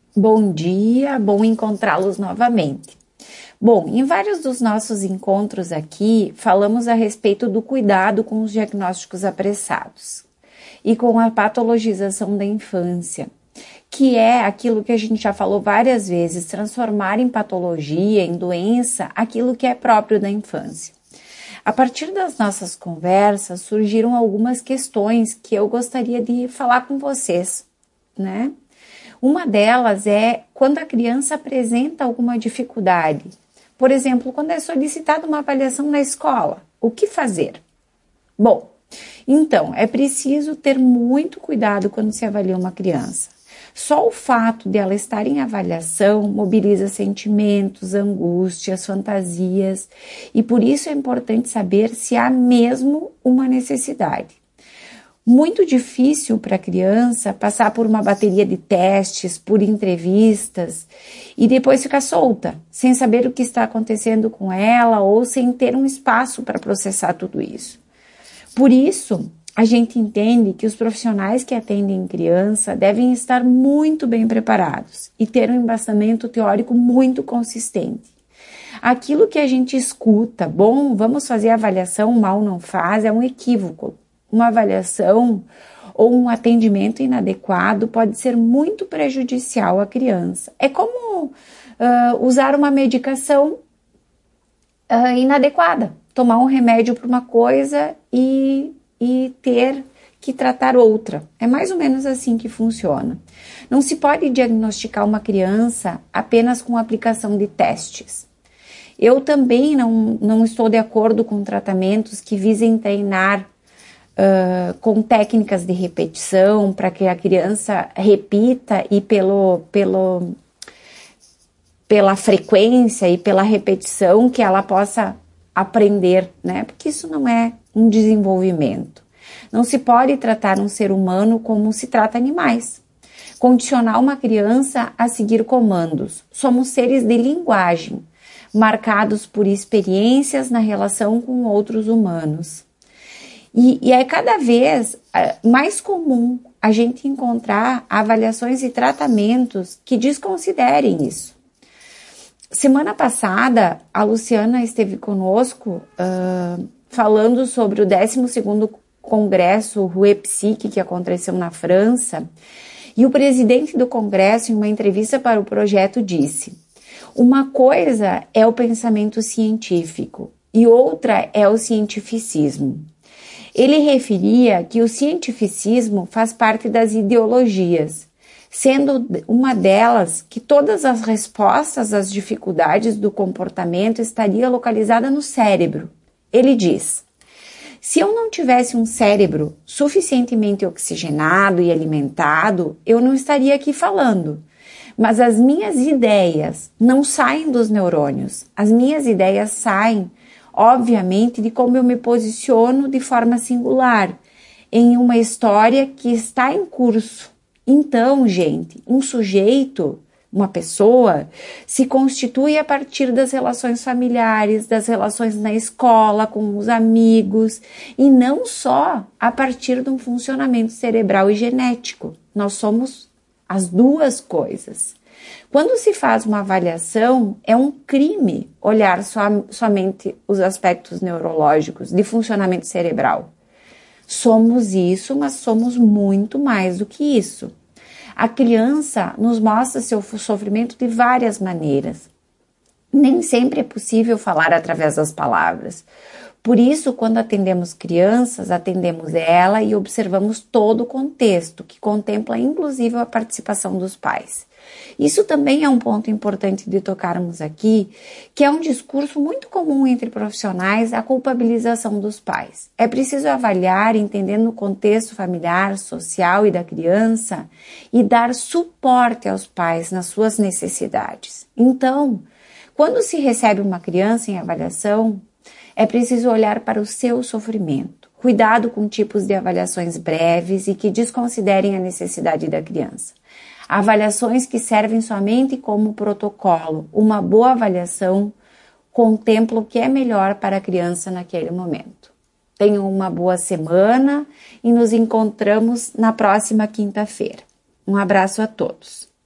Bom dia, bom encontrá-los novamente. Bom, em vários dos nossos encontros aqui, falamos a respeito do cuidado com os diagnósticos apressados e com a patologização da infância, que é aquilo que a gente já falou várias vezes, transformar em patologia, em doença, aquilo que é próprio da infância. A partir das nossas conversas, surgiram algumas questões que eu gostaria de falar com vocês, né? Uma delas é quando a criança apresenta alguma dificuldade. Por exemplo, quando é solicitada uma avaliação na escola, o que fazer? Bom, então, é preciso ter muito cuidado quando se avalia uma criança. Só o fato de ela estar em avaliação mobiliza sentimentos, angústias, fantasias, e por isso é importante saber se há mesmo uma necessidade. Muito difícil para a criança passar por uma bateria de testes, por entrevistas e depois ficar solta, sem saber o que está acontecendo com ela ou sem ter um espaço para processar tudo isso. Por isso, a gente entende que os profissionais que atendem criança devem estar muito bem preparados e ter um embasamento teórico muito consistente. Aquilo que a gente escuta, bom, vamos fazer avaliação, mal não faz, é um equívoco. Uma avaliação ou um atendimento inadequado pode ser muito prejudicial à criança. É como usar uma medicação inadequada, tomar um remédio para uma coisa e ter que tratar outra. É mais ou menos assim que funciona. Não se pode diagnosticar uma criança apenas com a aplicação de testes. Eu também não estou de acordo com tratamentos que visem treinar com técnicas de repetição para que a criança repita e pela frequência e pela repetição que ela possa aprender, né? Porque isso não é um desenvolvimento. Não se pode tratar um ser humano como se trata animais. Condicionar uma criança a seguir comandos. Somos seres de linguagem, marcados por experiências na relação com outros humanos. E é cada vez mais comum a gente encontrar avaliações e tratamentos que desconsiderem isso. Semana passada, a Luciana esteve conosco falando sobre o 12º Congresso Rue Psyche que aconteceu na França, e o presidente do Congresso, em uma entrevista para o projeto, disse: uma coisa é o pensamento científico e outra é o cientificismo. Ele referia que o cientificismo faz parte das ideologias, sendo uma delas que todas as respostas às dificuldades do comportamento estaria localizada no cérebro. Ele diz: se eu não tivesse um cérebro suficientemente oxigenado e alimentado, eu não estaria aqui falando. Mas as minhas ideias não saem dos neurônios, as minhas ideias saem, obviamente, de como eu me posiciono de forma singular em uma história que está em curso. Então, gente, um sujeito, uma pessoa, se constitui a partir das relações familiares, das relações na escola, com os amigos, e não só a partir de um funcionamento cerebral e genético. Nós somos as duas coisas. Quando se faz uma avaliação, é um crime olhar somente os aspectos neurológicos de funcionamento cerebral. Somos isso, mas somos muito mais do que isso. A criança nos mostra seu sofrimento de várias maneiras. Nem sempre é possível falar através das palavras. Por isso, quando atendemos crianças, atendemos ela e observamos todo o contexto, que contempla inclusive a participação dos pais. Isso também é um ponto importante de tocarmos aqui, que é um discurso muito comum entre profissionais, a culpabilização dos pais. É preciso avaliar, entendendo o contexto familiar, social e da criança, e dar suporte aos pais nas suas necessidades. Então, quando se recebe uma criança em avaliação, é preciso olhar para o seu sofrimento. Cuidado com tipos de avaliações breves e que desconsiderem a necessidade da criança. Avaliações que servem somente como protocolo. Uma boa avaliação contempla o que é melhor para a criança naquele momento. Tenham uma boa semana e nos encontramos na próxima quinta-feira. Um abraço a todos.